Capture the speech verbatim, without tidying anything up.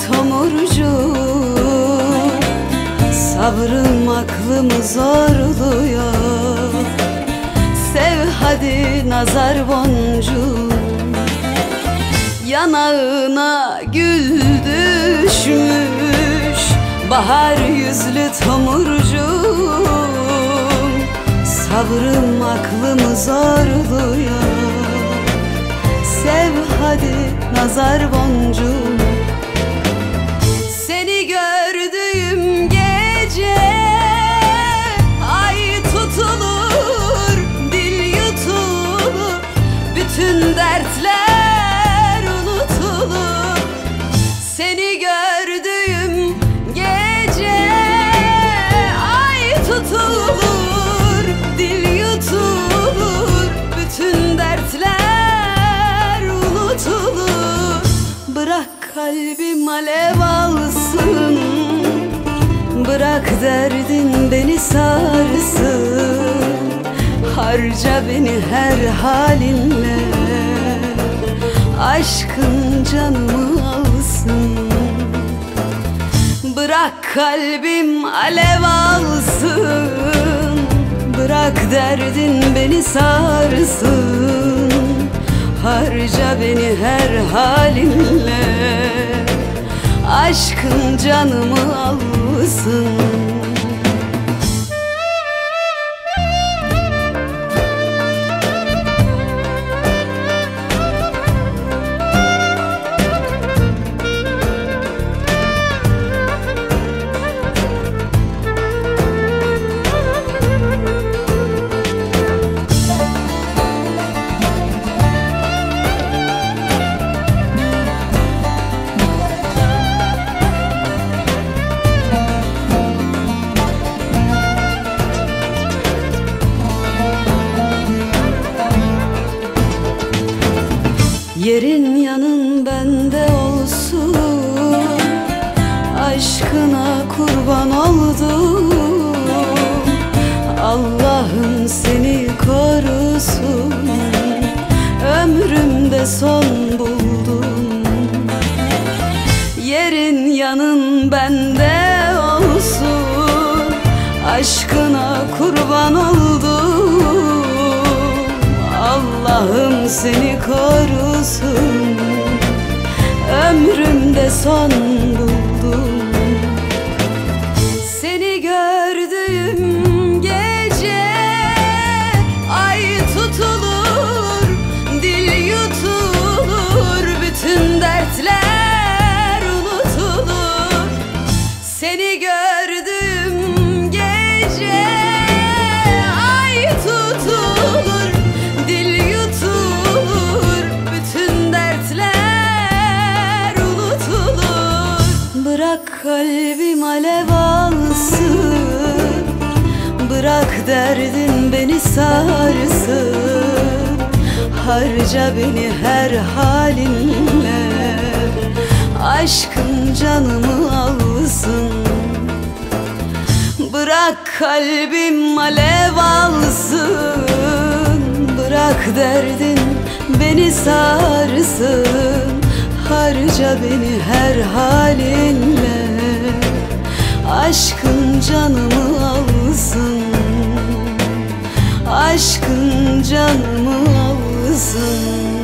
tomurcuğum, sabrım aklımı zorluyor. Sev hadi nazar boncuğum, yanağına gül düşmüş bahar yüzlü tomurcuğum. Sabrım aklımı zorluyor. Sev hadi nazar boncuğum. Seni gördüğüm gece ay tutulur, dil yutulur, bütün dertler unutulur. Seni gördüğüm gece ay tutulur, dil yutulur, bütün dertler unutulur. Bırak kalbim alev alsın, bırak derdin beni sarsın. Harca beni her halinle, aşkın canımı alsın. Bırak kalbim alev alsın, bırak derdin beni sarsın. Harca beni her halinle, aşkın canımı alsın. Yerin yanın bende olsun, aşkına kurban oldum. Allah'ım seni korusun, ömrümde son buldum. Yerin yanın bende olsun, aşkına kurban oldum. Allah'ım seni korusun, ömrümde son buldum. Seni gördüğüm gece ay tutulur, dil yutulur, bütün dertler unutulur. Seni gördüğüm gece ay tutulur, dil yutulur, bütün dertler unutulur. Bırak kalbim alev alsın, bırak derdin beni sarsın. Harca beni her halinle, aşkın canımı alsın. Bırak kalbim alev alsın, bırak derdin beni sarsın. Harca beni her halinle, aşkın canımı alsın. Aşkın canımı alsın.